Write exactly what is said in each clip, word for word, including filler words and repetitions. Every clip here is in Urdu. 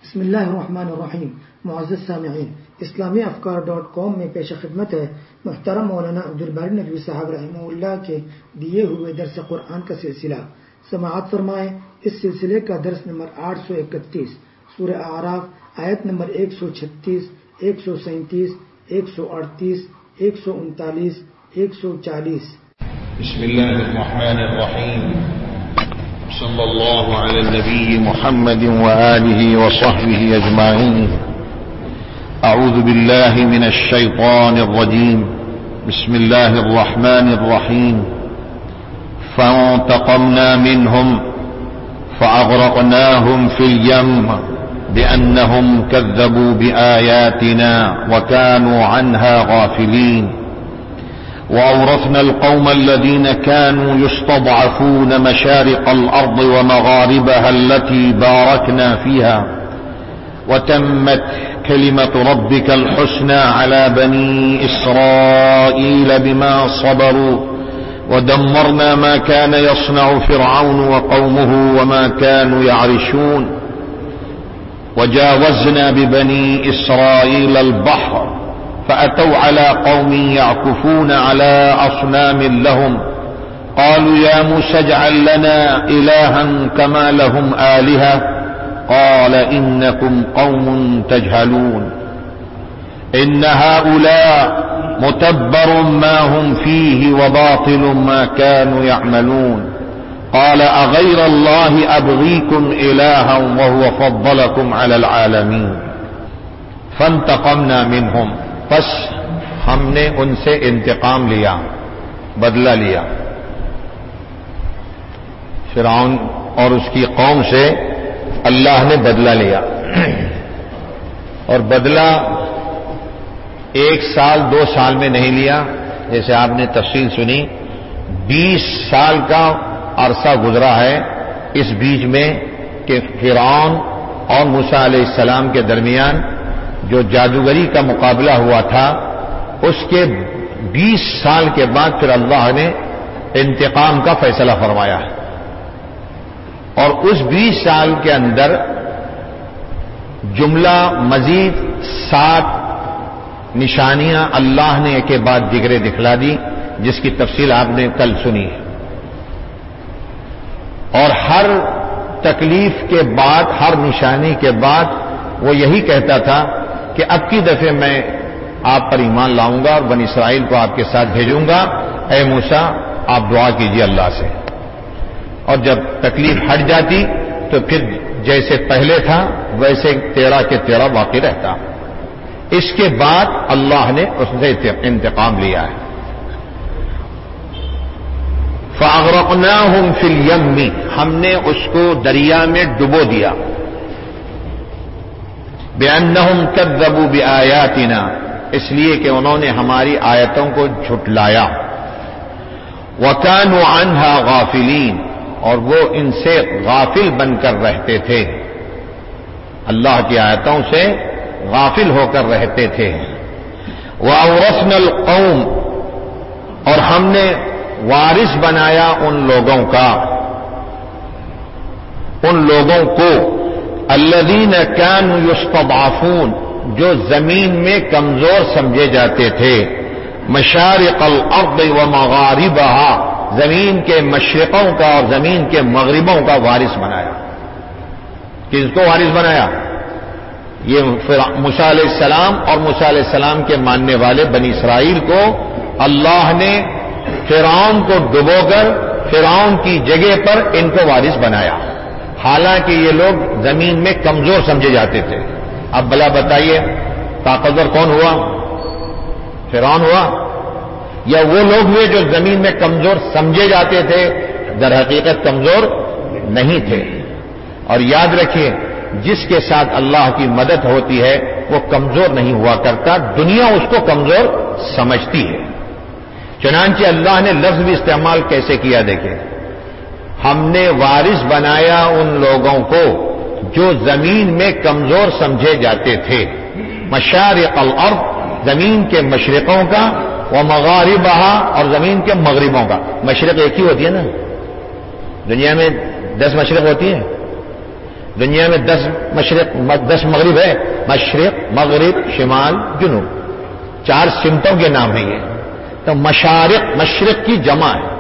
بسم اللہ الرحمن الرحیم. معزز سامعین، اسلامی افکار ڈاٹ کام میں پیش خدمت ہے محترم مولانا عبدالباری ندوی صاحب رحمہ اللہ کے دیے ہوئے درس قرآن کا سلسلہ. سماعت فرمائے. اس سلسلے کا درس نمبر آٹھ سو اکتیس، سورہ اعراف، آیت نمبر ایک سو چھتیس، ایک سو سینتیس، ایک سو اڑتیس، ایک سو انتالیس، ایک سو چالیس. بسم اللہ الرحمن الرحیم. صلی اللہ علی النبی محمد وآلہ وصحبہ اجمعین. اعوذ باللہ من الشیطان الرجیم. بسم اللہ الرحمن الرحیم. فانتقمنا منهم فأغرقناهم في اليم بأنهم كذبوا بآياتنا وكانوا عنها غافلين. وأورثنا القوم الذين كانوا يستضعفون مشارق الأرض ومغاربها التي باركنا فيها وتمت كلمة ربك الحسنى على بني إسرائيل بما صبروا ودمرنا ما كان يصنع فرعون وقومه وما كانوا يعرشون. وجاوزنا ببني إسرائيل البحر فأتوا على قوم يعكفون على أصنام لهم قالوا يا موسى اجعل لنا إلها كما لهم آلهة قال إنكم قوم تجهلون. إن هؤلاء متبر ما هم فيه وباطل ما كانوا يعملون. قال أغير الله أبغيكم إلها وهو فضلكم على العالمين. فانتقمنا منهم، پس ہم نے ان سے انتقام لیا، بدلہ لیا. فرعون اور اس کی قوم سے اللہ نے بدلہ لیا، اور بدلہ ایک سال دو سال میں نہیں لیا. جیسے آپ نے تفصیل سنی، بیس سال کا عرصہ گزرا ہے اس بیچ میں کہ فرعون اور موسیٰ علیہ السلام کے درمیان جو جادوگری کا مقابلہ ہوا تھا، اس کے بیس سال کے بعد پھر اللہ نے انتقام کا فیصلہ فرمایا ہے. اور اس بیس سال کے اندر جملہ مزید سات نشانیاں اللہ نے ایک کے بعد دیگرے دکھلا دی، جس کی تفصیل آپ نے کل سنی ہے. اور ہر تکلیف کے بعد، ہر نشانی کے بعد وہ یہی کہتا تھا کہ اب کی دفعہ میں آپ پر ایمان لاؤں گا اور بنی اسرائیل کو آپ کے ساتھ بھیجوں گا. اے موسیٰ آپ دعا کیجیے اللہ سے. اور جب تکلیف ہٹ جاتی تو پھر جیسے پہلے تھا ویسے تیرا کے تیرا باقی رہتا. اس کے بعد اللہ نے اس سے انتقام لیا ہے. فَأَغْرَقْنَاهُمْ فِي الْيَمِّ، ہم نے اس کو دریا میں ڈبو دیا. بِأَنَّهُمْ كَذَّبُوا بِآيَاتِنَا، اس لیے کہ انہوں نے ہماری آیتوں کو جھٹلایا. وَكَانُوا عَنْهَا غَافِلِينَ، اور وہ ان سے غافل بن کر رہتے تھے، اللہ کی آیتوں سے غافل ہو کر رہتے تھے. وَأَوْرَثْنَا الْقَوْمَ، اور ہم نے وارث بنایا ان لوگوں کا، ان لوگوں کو الذین کانوا یستضعفون، جو زمین میں کمزور سمجھے جاتے تھے. مشارق الارض ومغاربها، زمین کے مشرقوں کا اور زمین کے مغربوں کا وارث بنایا. کس کو وارث بنایا؟ یہ موسیٰ علیہ السلام اور موسیٰ علیہ السلام کے ماننے والے بنی اسرائیل کو اللہ نے فرعون کو ڈبو کر فرعون کی جگہ پر ان کو وارث بنایا، حالانکہ یہ لوگ زمین میں کمزور سمجھے جاتے تھے. اب بلا بتائیے طاقتور کون ہوا؟ فرعون ہوا یا وہ لوگ ہوئے جو زمین میں کمزور سمجھے جاتے تھے، در حقیقت کمزور نہیں تھے. اور یاد رکھیے، جس کے ساتھ اللہ کی مدد ہوتی ہے وہ کمزور نہیں ہوا کرتا، دنیا اس کو کمزور سمجھتی ہے. چنانچہ اللہ نے لفظ بھی استعمال کیسے کیا دیکھیں، ہم نے وارث بنایا ان لوگوں کو جو زمین میں کمزور سمجھے جاتے تھے. مشارق الارض، زمین کے مشرقوں کا، ومغاربها، اور زمین کے مغربوں کا. مشرق ایک ہی ہوتی ہے نا، دنیا میں دس مشرق ہوتی ہیں، دنیا میں دس مشرق دس مغرب ہے، مشرق مغرب شمال جنوب، چار سمتوں کے نام ہیں یہ. تو مشارق مشرق کی جمع ہے،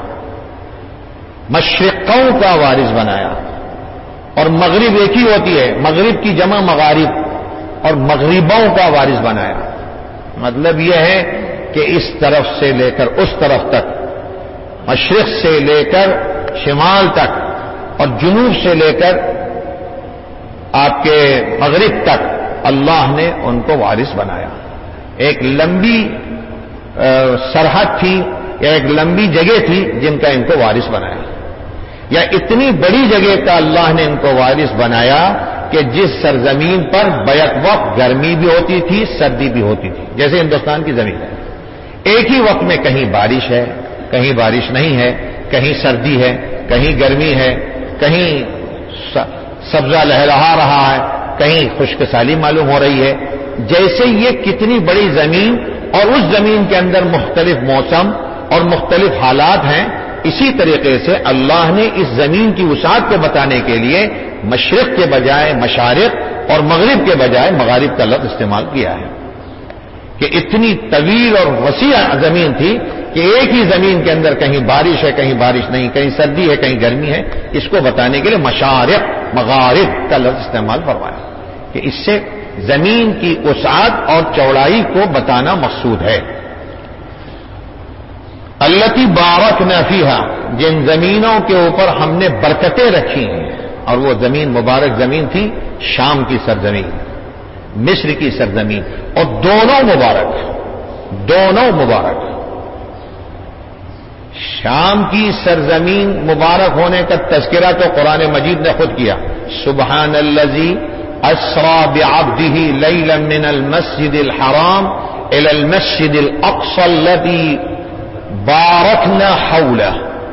مشرقوں کا وارث بنایا. اور مغرب ایک ہی ہوتی ہے، مغرب کی جمع مغارب، اور مغربوں کا وارث بنایا. مطلب یہ ہے کہ اس طرف سے لے کر اس طرف تک، مشرق سے لے کر شمال تک اور جنوب سے لے کر آپ کے مغرب تک اللہ نے ان کو وارث بنایا. ایک لمبی سرحد تھی یا ایک لمبی جگہ تھی جن کا ان کو وارث بنایا، یا اتنی بڑی جگہ کا اللہ نے ان کو وارث بنایا کہ جس سرزمین پر بیک وقت گرمی بھی ہوتی تھی سردی بھی ہوتی تھی، جیسے ہندوستان کی زمین ہے. ایک ہی وقت میں کہیں بارش ہے کہیں بارش نہیں ہے، کہیں سردی ہے کہیں گرمی ہے، کہیں سبزہ لہلہا رہا ہے کہیں خشک سالی معلوم ہو رہی ہے. جیسے یہ کتنی بڑی زمین اور اس زمین کے اندر مختلف موسم اور مختلف حالات ہیں، اسی طریقے سے اللہ نے اس زمین کی وسعت کو بتانے کے لیے مشرق کے بجائے مشارق اور مغرب کے بجائے مغارب کا لفظ استعمال کیا ہے کہ اتنی طویل اور وسیع زمین تھی کہ ایک ہی زمین کے اندر کہیں بارش ہے کہیں بارش نہیں، کہیں سردی ہے کہیں گرمی ہے. اس کو بتانے کے لیے مشارق مغارب کا لفظ استعمال فرمایا کہ اس سے زمین کی وسعت اور چوڑائی کو بتانا مقصود ہے. التی بارکنا فیہا، جن زمینوں کے اوپر ہم نے برکتیں رکھی ہیں، اور وہ زمین مبارک زمین تھی شام کی سرزمین، مصر کی سرزمین، اور دونوں مبارک دونوں مبارک. شام کی سرزمین مبارک ہونے کا تذکرہ تو قرآن مجید نے خود کیا. سبحان الذی اسری بعبدہ لیلا من المسجد الحرام الی المسجد الاقصی الذی بارکنا حولہ.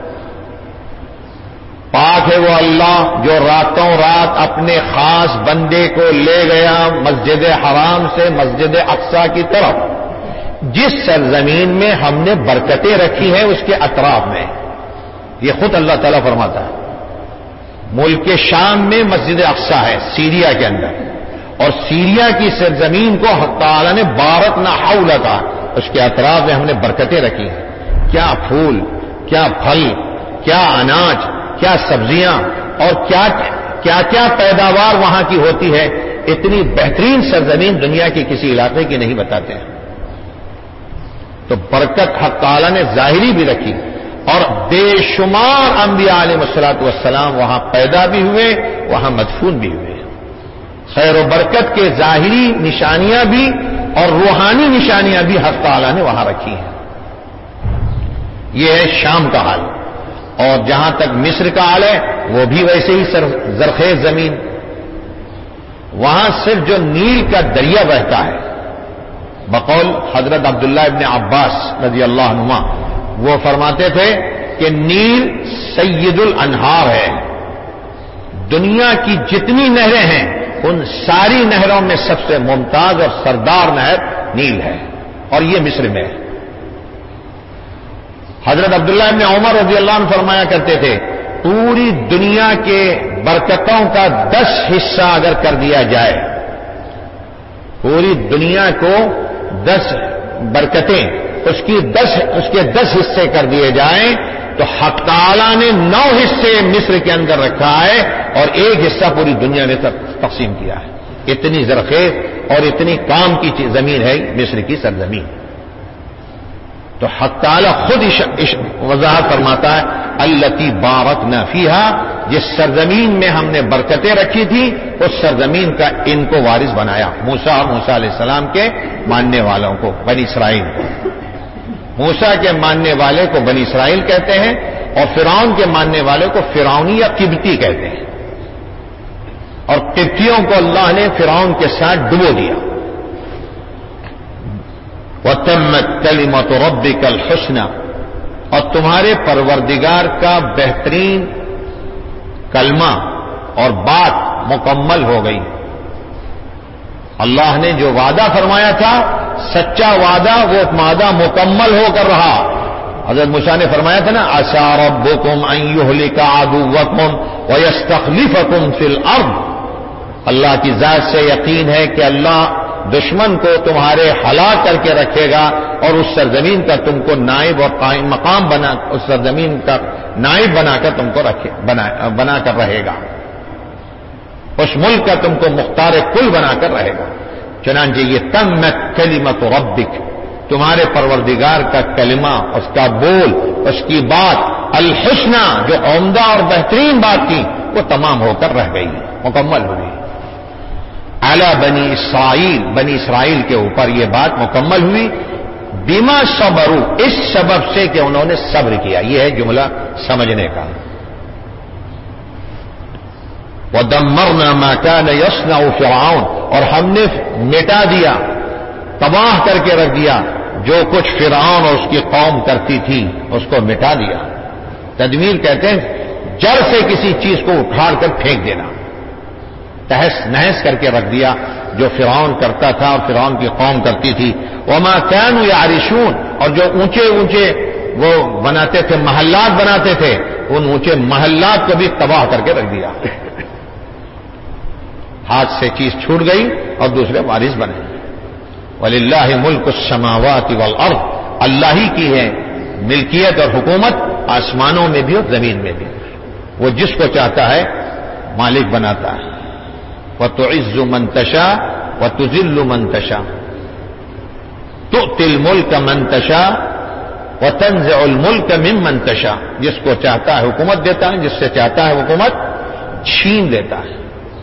پاک ہے وہ اللہ جو راتوں رات اپنے خاص بندے کو لے گیا مسجد حرام سے مسجد اقصی کی طرف، جس سرزمین میں ہم نے برکتیں رکھی ہیں اس کے اطراف میں. یہ خود اللہ تعالیٰ فرماتا ہے. ملک شام میں مسجد اقصی ہے سیریا کے اندر، اور سیریا کی سرزمین کو حق تعالیٰ نے بارکنا حولہ کہا، اس کے اطراف میں ہم نے برکتیں رکھی ہیں. کیا پھول، کیا پھل، کیا اناج، کیا سبزیاں اور کیا کیا کیا پیداوار وہاں کی ہوتی ہے. اتنی بہترین سرزمین دنیا کے کسی علاقے کی نہیں بتاتے ہیں. تو برکت حق تعالیٰ نے ظاہری بھی رکھی، اور بے شمار انبیاء علیہ الصلوۃ والسلام وہاں پیدا بھی ہوئے، وہاں مدفون بھی ہوئے. خیر و برکت کے ظاہری نشانیاں بھی اور روحانی نشانیاں بھی حق تعالیٰ نے وہاں رکھی ہیں. یہ ہے شام کا حال. اور جہاں تک مصر کا حال ہے وہ بھی ویسے ہی زرخیز زمین. وہاں صرف جو نیل کا دریا بہتا ہے، بقول حضرت عبداللہ ابن عباس رضی اللہ عنہما، وہ فرماتے تھے کہ نیل سید الانہار ہے. دنیا کی جتنی نہریں ہیں ان ساری نہروں میں سب سے ممتاز اور سردار نہر نیل ہے، اور یہ مصر میں ہے. حضرت عبداللہ ابن عمر رضی اللہ عنہ فرمایا کرتے تھے پوری دنیا کے برکتوں کا دس حصہ اگر کر دیا جائے، پوری دنیا کو دس برکتیں اس کی دس اس کے دس حصے کر دیے جائیں تو حق تعالیٰ نے نو حصے مصر کے اندر رکھا ہے اور ایک حصہ پوری دنیا میں تقسیم کیا ہے. اتنی زرخیز اور اتنی کام کی زمین ہے مصر کی سرزمین. تو حق تعالیٰ خود وضاحت فرماتا ہے التی بارکنا فیہا، جس سرزمین میں ہم نے برکتیں رکھی تھی اس سرزمین کا ان کو وارث بنایا. موسیٰ موسیٰ علیہ السلام کے ماننے والوں کو، بنی اسرائیل کو. موسیٰ کے ماننے والے کو بنی اسرائیل کہتے ہیں، اور فرعون کے ماننے والے کو فرعونی یا قبطی کہتے ہیں. اور قبطیوں کو اللہ نے فرعون کے ساتھ ڈبو دیا. وَتَمَّتْ كَلِمَةُ رَبِّكَ الْحُسْنَى، اور تمہارے پروردگار کا بہترین کلمہ اور بات مکمل ہو گئی. اللہ نے جو وعدہ فرمایا تھا سچا وعدہ، وہ وعدہ مکمل ہو کر رہا. حضرت موسیٰ نے فرمایا تھا نا عَسَىٰ رَبُّكُمْ أَن يُهْلِكَ عَدُوَّكُمْ وَيَسْتَخْلِفَكُمْ فِي الْأَرْضِ اللہ کی ذات سے یقین ہے کہ اللہ دشمن کو تمہارے ہلاک کر کے رکھے گا اور اس سرزمین کا تم کو نائب اور قائم مقام بنا اس سرزمین کا نائب بنا کر تم کو رکھے بنا, بنا کر رہے گا. اس ملک کا تم کو مختار کل بنا کر رہے گا. چنانچہ یہ تمت کلمت ربک، تمہارے پروردگار کا کلمہ، اس کا بول، اس کی بات، الحسنہ جو عمدہ اور بہترین بات تھی وہ تمام ہو کر رہ گئی، مکمل ہوئی. اعلی بنی اسرائیل، بنی اسرائیل کے اوپر یہ بات مکمل ہوئی. بما صبروا، اس سبب سے کہ انہوں نے صبر کیا. یہ ہے جملہ سمجھنے کا. وَدَمَّرْنَا مَا كَانَ يَصْنَعُ فِرْعَوْنَ، اور ہم نے مٹا دیا، تباہ کر کے رکھ دیا جو کچھ فرعون اور اس کی قوم کرتی تھی، اس کو مٹا دیا. تدمیر کہتے ہیں جڑ سے کسی چیز کو اکھاڑ کر پھینک دینا، تہس نہس کر کے رکھ دیا جو فرعون کرتا تھا اور فرعون کی قوم کرتی تھی. وما كانوا يعرشون، اور جو اونچے اونچے وہ بناتے تھے، محلات بناتے تھے، ان اونچے محلات کو بھی تباہ کر کے رکھ دیا. ہاتھ سے چیز چھوٹ گئی اور دوسرے وارث بنے. وَلِلَّهِ مُلْكُ السَّمَاوَاتِ وَالْأَرْضِ، اللہ ہی کی ہے ملکیت اور حکومت آسمانوں میں بھی اور زمین میں بھی. وہ جس کو چاہتا ہے مالک بناتا ہے. وَتُعِزُّ مَن تَشَاءُ وَتُذِلُّ مَن تَشَاءُ تُؤْتِي الْمُلْكَ مَن تَشَاءُ وَتَنزِعُ الْمُلْكَ مِمَّن تَشَاءُ، جس کو چاہتا ہے حکومت دیتا ہے، جس سے چاہتا ہے حکومت چھین لیتا ہے.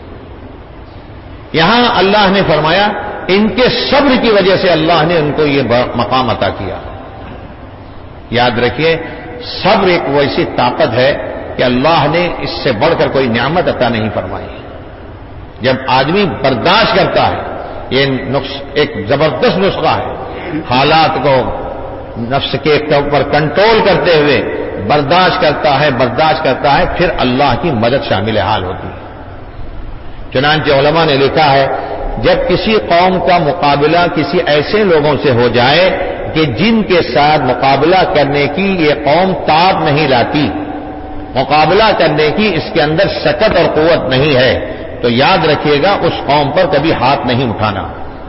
یہاں اللہ نے فرمایا ان کے صبر کی وجہ سے اللہ نے ان کو یہ مقام عطا کیا. یاد رکھیے صبر ایک ویسی طاقت ہے کہ اللہ نے اس سے بڑھ کر کوئی نعمت عطا نہیں فرمائی. جب آدمی برداشت کرتا ہے، یہ نقص ایک زبردست نسخہ ہے، حالات کو نفس کے اوپر کنٹرول کرتے ہوئے برداشت کرتا ہے برداشت کرتا ہے پھر اللہ کی مدد شامل حال ہوتی ہے. چنانچہ علماء نے لکھا ہے جب کسی قوم کا مقابلہ کسی ایسے لوگوں سے ہو جائے کہ جن کے ساتھ مقابلہ کرنے کی یہ قوم طاقت نہیں لاتی، مقابلہ کرنے کی اس کے اندر سکت اور قوت نہیں ہے، تو یاد رکھیے گا اس قوم پر کبھی ہاتھ نہیں اٹھانا.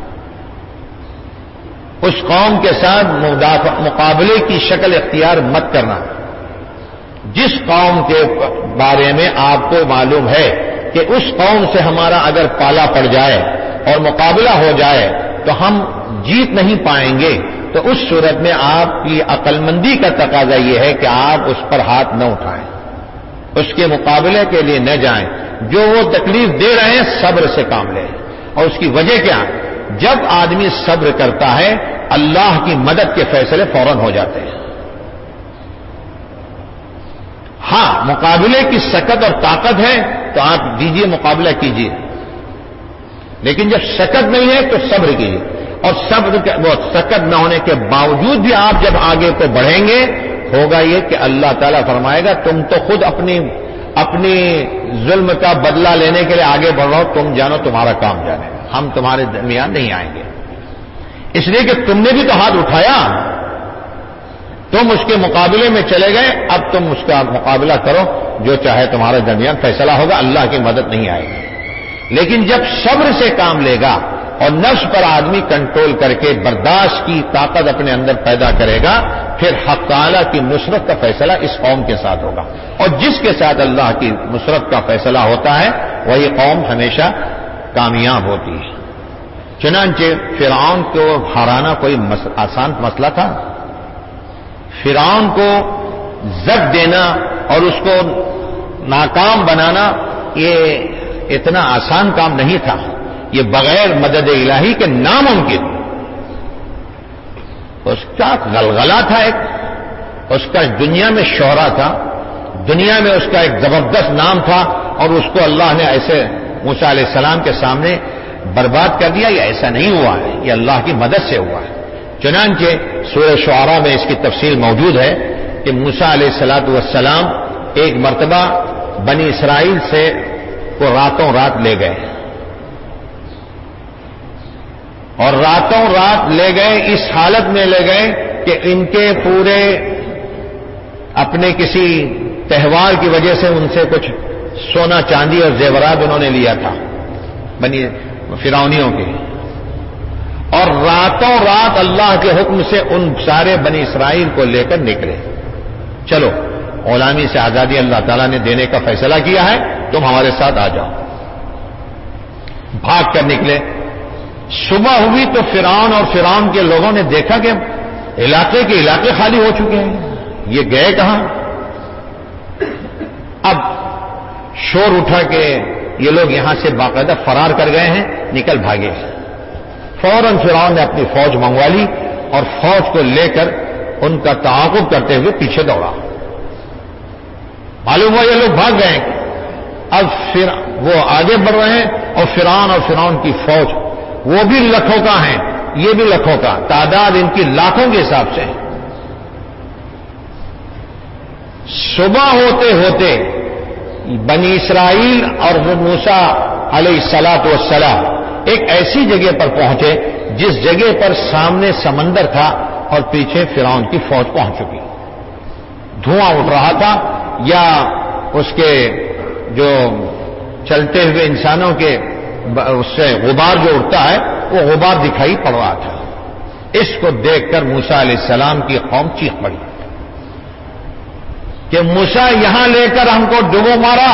اس قوم کے ساتھ مقابلے کی شکل اختیار مت کرنا. جس قوم کے بارے میں آپ کو معلوم ہے کہ اس قوم سے ہمارا اگر پالا پڑ جائے اور مقابلہ ہو جائے تو ہم جیت نہیں پائیں گے، تو اس صورت میں آپ کی عقل مندی کا تقاضا یہ ہے کہ آپ اس پر ہاتھ نہ اٹھائیں، اس کے مقابلے کے لیے نہ جائیں. جو وہ تکلیف دے رہے ہیں صبر سے کام لیں. اور اس کی وجہ کیا؟ جب آدمی صبر کرتا ہے اللہ کی مدد کے فیصلے فوراً ہو جاتے ہیں. ہاں مقابلے کی سکت اور طاقت ہے تو آپ دیجئے، مقابلہ کیجئے، لیکن جب سکت نہیں ہے تو صبر کیجئے. اور صبر وہ سکت نہ ہونے کے باوجود بھی آپ جب آگے کو بڑھیں گے ہوگا یہ کہ اللہ تعالیٰ فرمائے گا تم تو خود اپنی اپنی ظلم کا بدلہ لینے کے لیے آگے بڑھ رہا ہو، تم جانو تمہارا کام جانے، ہم تمہارے درمیان نہیں آئیں گے. اس لیے کہ تم نے بھی تو ہاتھ اٹھایا، تم اس کے مقابلے میں چلے گئے، اب تم اس کا مقابلہ کرو، جو چاہے تمہارے درمیان فیصلہ ہوگا، اللہ کی مدد نہیں آئے گی. لیکن جب صبر سے کام لے گا اور نفس پر آدمی کنٹرول کر کے برداشت کی طاقت اپنے اندر پیدا کرے گا، پھر حق تعالیٰ کی نصرت کا فیصلہ اس قوم کے ساتھ ہوگا. اور جس کے ساتھ اللہ کی نصرت کا فیصلہ ہوتا ہے وہی قوم ہمیشہ کامیاب ہوتی ہے. چنانچہ فرعون کو ہرانا کوئی آسان مسئلہ تھا؟ فرعون کو زد دینا اور اس کو ناکام بنانا یہ اتنا آسان کام نہیں تھا. یہ بغیر مدد الہی کے ناممکن. اس کا غلغلہ تھا، ایک اس کا دنیا میں شہرہ تھا، دنیا میں اس کا ایک زبردست نام تھا، اور اس کو اللہ نے ایسے موسیٰ علیہ السلام کے سامنے برباد کر دیا. یہ ایسا نہیں ہوا ہے، یہ اللہ کی مدد سے ہوا ہے. چنانچہ سورہ شعراء میں اس کی تفصیل موجود ہے کہ موسیٰ علیہ الصلوۃ والسلام ایک مرتبہ بنی اسرائیل سے کو راتوں رات لے گئے، اور راتوں رات لے گئے اس حالت میں لے گئے کہ ان کے پورے اپنے کسی تہوار کی وجہ سے ان سے کچھ سونا چاندی اور زیورات انہوں نے لیا تھا، بنی فرعونیوں کے، اور راتوں رات اللہ کے حکم سے ان سارے بنی اسرائیل کو لے کر نکلے، چلو غلامی سے آزادی اللہ تعالیٰ نے دینے کا فیصلہ کیا ہے، تم ہمارے ساتھ آ جاؤ۔ بھاگ کر نکلے۔ صبح ہوئی تو فرعون اور فرعون کے لوگوں نے دیکھا کہ علاقے کے علاقے خالی ہو چکے ہیں، یہ گئے کہاں؟ اب شور اٹھا کہ یہ لوگ یہاں سے باقاعدہ فرار کر گئے ہیں، نکل بھاگے۔ فوراً فرعون نے اپنی فوج منگوا لی اور فوج کو لے کر ان کا تعاقب کرتے ہوئے پیچھے دوڑا۔ معلوم ہوا یہ لوگ بھاگ گئے، اب پھر وہ آگے بڑھ رہے ہیں اور فرعون اور فرعون کی فوج وہ بھی لکھوں کا ہیں، یہ بھی لکھوں کا، تعداد ان کی لاکھوں کے حساب سے۔ صبح ہوتے ہوتے بنی اسرائیل اور موسیٰ علیہ الصلاۃ والسلام ایک ایسی جگہ پر پہنچے جس جگہ پر سامنے سمندر تھا اور پیچھے فرعون کی فوج پہنچ چکی، دھواں اٹھ رہا تھا، یا اس کے جو چلتے ہوئے انسانوں کے اس سے غبار جو اٹھتا ہے وہ غبار دکھائی پڑ رہا تھا۔ اس کو دیکھ کر موسیٰ علیہ السلام کی قوم چیخ پڑی کہ موسیٰ یہاں لے کر ہم کو ڈبو مارا،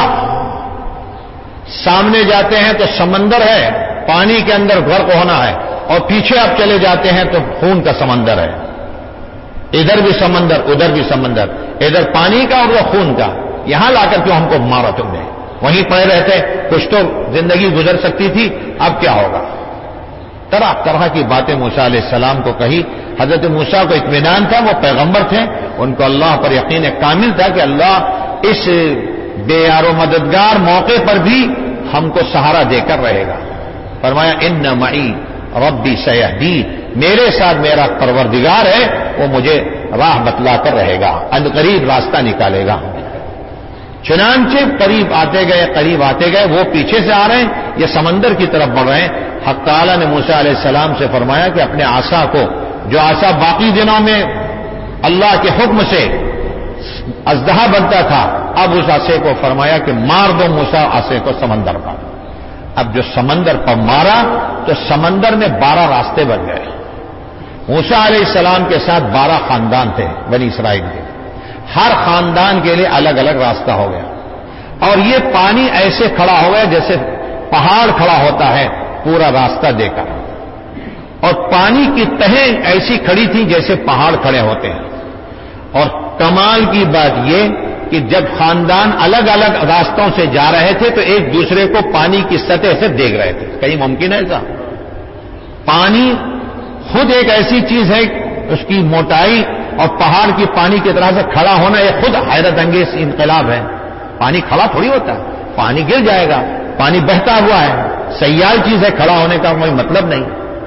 سامنے جاتے ہیں تو سمندر ہے، پانی کے اندر غرق ہونا ہے، اور پیچھے آپ چلے جاتے ہیں تو خون کا سمندر ہے، ادھر بھی سمندر ادھر بھی سمندر، ادھر پانی کا اور وہ خون کا، یہاں لا کر کیوں ہم کو مارا تم نے؟ وہیں پڑے رہتے کچھ تو زندگی گزر سکتی تھی، اب کیا ہوگا؟ طرح طرح کی باتیں موسیٰ علیہ السلام کو کہی۔ حضرت موسیٰ کو اطمینان تھا، وہ پیغمبر تھے، ان کو اللہ پر یقین کامل تھا کہ اللہ اس بے یار و مددگار موقع پر بھی ہم کو سہارا دے کر رہے گا۔ فرمایا ان معی ربی سیہدین، میرے ساتھ میرا پروردگار ہے، وہ مجھے راہ بتلا کر رہے گا، عنقریب راستہ نکالے گا۔ چنانچہ قریب آتے گئے قریب آتے گئے، وہ پیچھے سے آ رہے ہیں، یہ سمندر کی طرف بڑھ رہے ہیں۔ حق تعالیٰ نے موسیٰ علیہ السلام سے فرمایا کہ اپنے عصا کو، جو عصا باقی دنوں میں اللہ کے حکم سے اژدہا بنتا تھا، اب اس عصے کو فرمایا کہ مار دو موسیٰ عصے کو سمندر پر۔ اب جو سمندر پر مارا تو سمندر میں بارہ راستے بن گئے۔ موسیٰ علیہ السلام کے ساتھ بارہ خاندان تھے بنی اسرائیل کے، ہر خاندان کے لیے الگ الگ راستہ ہو گیا، اور یہ پانی ایسے کھڑا ہو گیا جیسے پہاڑ کھڑا ہوتا ہے پورا راستہ دے کر، اور پانی کی تہیں ایسی کھڑی تھی جیسے پہاڑ کھڑے ہوتے ہیں۔ اور کمال کی بات یہ کہ جب خاندان الگ الگ راستوں سے جا رہے تھے تو ایک دوسرے کو پانی کی سطح سے دیکھ رہے تھے۔ کہیں ممکن ہے ایسا؟ پانی خود ایک ایسی چیز ہے، اس کی موٹائی اور پہاڑ کی پانی کی طرح سے کھڑا ہونا یہ خود حیرت انگیز انقلاب ہے۔ پانی کھڑا تھوڑی ہوتا ہے، پانی گر جائے گا، پانی بہتا ہوا ہے، سیال چیز ہے، کھڑا ہونے کا کوئی مطلب نہیں،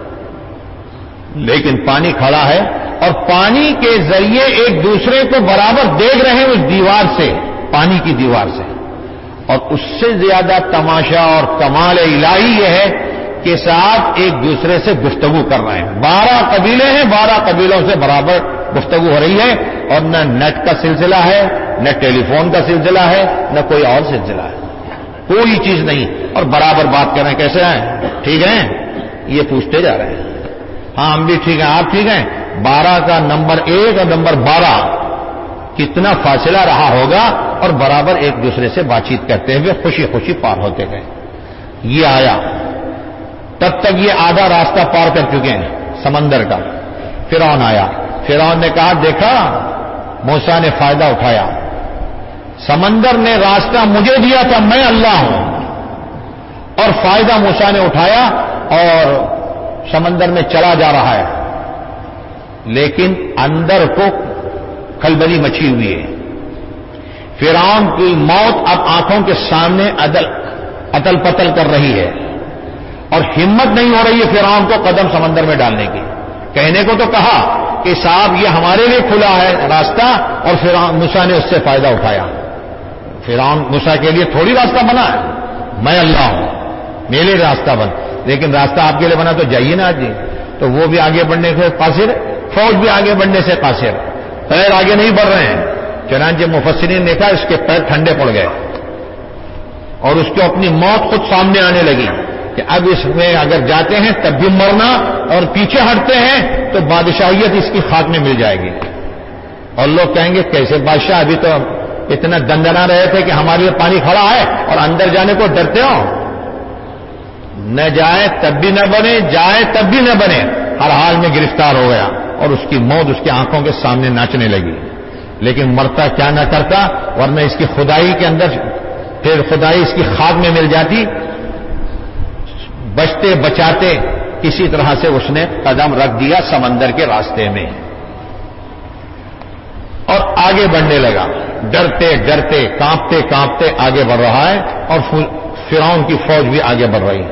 لیکن پانی کھڑا ہے، اور پانی کے ذریعے ایک دوسرے کو برابر دیکھ رہے ہیں اس دیوار سے، پانی کی دیوار سے۔ اور اس سے زیادہ تماشا اور کمال الہی یہ ہے کہ ساتھ ایک دوسرے سے گفتگو کر رہے ہیں۔ بارہ قبیلے ہیں، بارہ قبیلوں سے برابر گفتگو ہو رہی ہے، اور نہ نیٹ کا سلسلہ ہے، نہ ٹیلی فون کا سلسلہ ہے، نہ کوئی اور سلسلہ ہے، کوئی چیز نہیں، اور برابر بات کر رہے ہیں۔ کیسے ہیں؟ ٹھیک ہیں؟ یہ پوچھتے جا رہے ہیں، ہاں ہم بھی ٹھیک ہیں، آپ ٹھیک ہیں؟ بارہ کا نمبر ایک اور نمبر بارہ کتنا فاصلہ رہا ہوگا، اور برابر ایک دوسرے سے بات چیت کرتے ہوئے خوشی خوشی پار ہوتے گئے۔ یہ آیا، تب تک یہ آدھا راستہ پار کر چکے ہیں سمندر کا۔ فرعون آیا، فرعون نے کہا دیکھا موسیٰ نے فائدہ اٹھایا، سمندر نے راستہ مجھے دیا تھا، میں اللہ ہوں، اور فائدہ موسیٰ نے اٹھایا اور سمندر میں چلا جا رہا ہے، لیکن اندر کو کھلبلی مچی ہوئی ہے۔ فرعون کی موت اب آنکھوں کے سامنے اتل پتل کر رہی ہے، اور ہمت نہیں ہو رہی ہے فرعون کو قدم سمندر میں ڈالنے کی۔ کہنے کو تو کہا کہ صاحب یہ ہمارے لیے کھلا ہے راستہ، اور فرعون موسیٰ نے اس سے فائدہ اٹھایا۔ فرعون موسیٰ کے لیے تھوڑی راستہ بنا ہے، میں اللہ ہوں میرے راستہ بن، لیکن راستہ آپ کے لیے بنا تو جائیے نا آج جی۔ تو وہ بھی آگے بڑھنے سے قاصر، فوج بھی آگے بڑھنے سے قاصر، پیر آگے نہیں بڑھ رہے ہیں۔ چنانچہ مفسرین نے کہا اس کے پیر ٹھنڈے پڑ گئے، اور اس کو اپنی موت خود سامنے آنے لگی۔ کہ اب اس میں اگر جاتے ہیں تب بھی مرنا اور پیچھے ہٹتے ہیں تو بادشاہیت اس کی خاک میں مل جائے گی. اور لوگ کہیں گے کیسے بادشاہ، ابھی تو اتنا دندنا رہے تھے کہ ہمارے لیے پانی کھڑا ہے اور اندر جانے کو ڈرتے ہو. نہ جائے تب بھی نہ بنے، جائے تب بھی نہ بنے، ہر حال میں گرفتار ہو گیا اور اس کی موت اس کی آنکھوں کے سامنے ناچنے لگی. لیکن مرتا کیا نہ کرتا، ورنہ اس کی خدائی کے اندر پھر خدائی اس کی خاک میں مل جاتی. بچتے بچاتے کسی طرح سے اس نے قدم رکھ دیا سمندر کے راستے میں اور آگے بڑھنے لگا. ڈرتے ڈرتے کانپتے کانپتے آگے بڑھ رہا ہے اور فرعون کی فوج بھی آگے بڑھ رہی ہے،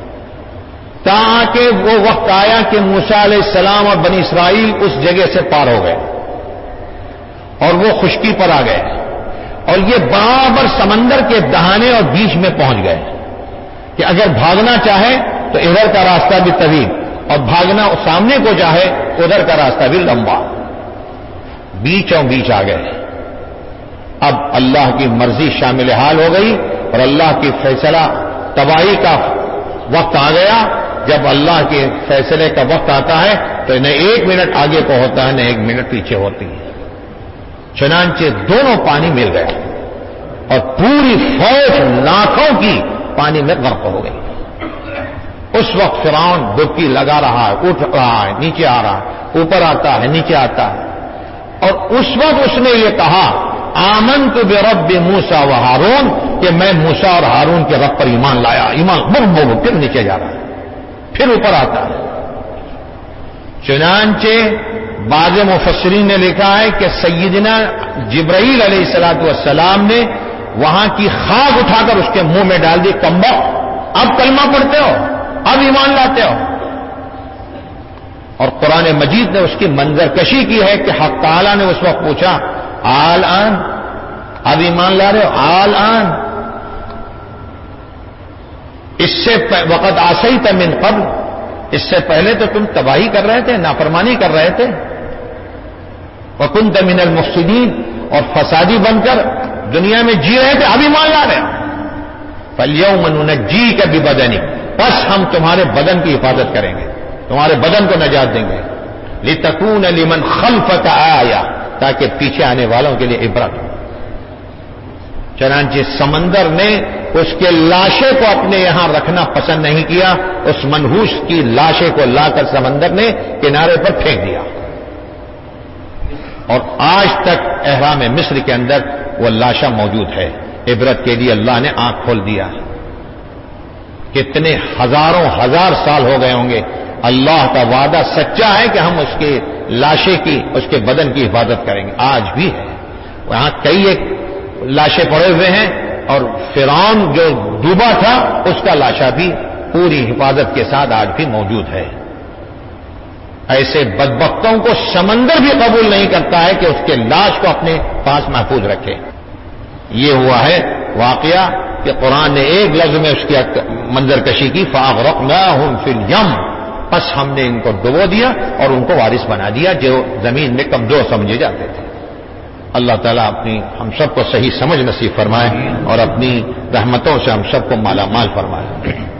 تاکہ وہ وقت آیا کہ موسیٰ علیہ السلام اور بنی اسرائیل اس جگہ سے پار ہو گئے اور وہ خشکی پر آ گئے اور یہ برابر سمندر کے دہانے اور بیچ میں پہنچ گئے کہ اگر بھاگنا چاہے تو ادھر کا راستہ بھی طویل اور بھاگنا سامنے کو چاہے ادھر کا راستہ بھی لمبا. بیچوں بیچ آ گئے. اب اللہ کی مرضی شامل حال ہو گئی اور اللہ کی فیصلہ تباہی کا وقت آ گیا. جب اللہ کے فیصلے کا وقت آتا ہے تو نہ ایک منٹ آگے کو ہوتا ہے نہ ایک منٹ پیچھے ہوتی ہے. چنانچہ دونوں پانی مل گیا اور پوری فوج لاکھوں کی پانی میں غرق ہو گئی. اس وقت فرعون ڈبکی لگا رہا ہے، اٹھ رہا ہے، نیچے آ رہا ہے، اوپر آتا ہے، نیچے آتا ہے. اور اس وقت اس نے یہ کہا آمنت برب موسیٰ و ہارون، کہ میں موسیٰ اور ہارون کے رب پر ایمان لایا. ایمان بم بم پھر نیچے جا رہا ہے، پھر اوپر آتا ہے. چنانچہ بعض مفسرین نے لکھا ہے کہ سیدنا جبرائیل علیہ الصلوۃ والسلام نے وہاں کی خاک اٹھا کر اس کے منہ میں ڈال دی. کمبا، اب کلمہ پڑھتے ہو، اب ایمان لاتے ہو. اور قرآن مجید نے اس کی منظر کشی کی ہے کہ حق تعالیٰ نے اس وقت پوچھا آل آن، اب ایمان لا رہے ہو؟ آل آن، اس سے وقت عصیت من قبل، اس سے پہلے تو تم تباہی کر رہے تھے، نافرمانی کر رہے تھے. وکنت من المفسدین، اور فسادی بن کر دنیا میں جی رہے تھے، اب ایمان لا رہے ہو. فالیوم ننجیک ببدنک، بس ہم تمہارے بدن کی حفاظت کریں گے، تمہارے بدن کو نجات دیں گے. لتکون لمن خلفک آیا، تاکہ پیچھے آنے والوں کے لیے عبرت ہو. چنانچہ سمندر نے اس کے لاشے کو اپنے یہاں رکھنا پسند نہیں کیا، اس منحوس کی لاشے کو لا کر سمندر نے کنارے پر پھینک دیا. اور آج تک احرام مصر کے اندر وہ لاشا موجود ہے. عبرت کے لیے اللہ نے آنکھ کھول دیا. کتنے ہزاروں ہزار سال ہو گئے ہوں گے. اللہ کا وعدہ سچا ہے کہ ہم اس کے لاشے کی، اس کے بدن کی حفاظت کریں گے. آج بھی ہے وہاں کئی ایک لاشیں پڑے ہوئے ہیں، اور فرعون جو ڈوبا تھا اس کا لاشا بھی پوری حفاظت کے ساتھ آج بھی موجود ہے. ایسے بدبختوں کو سمندر بھی قبول نہیں کرتا ہے کہ اس کے لاش کو اپنے پاس محفوظ رکھے. یہ ہوا ہے واقعہ کہ قرآن نے ایک لفظ میں اس کی منظر کشی کی، فَأَغْرَقْنَاهُمْ فِي الْيَمِّ، پس ہم نے ان کو ڈبو دیا اور ان کو وارث بنا دیا جو زمین میں کمزور سمجھے جاتے تھے. اللہ تعالیٰ اپنی ہم سب کو صحیح سمجھ نصیب فرمائے اور اپنی رحمتوں سے ہم سب کو مالا مال فرمائے.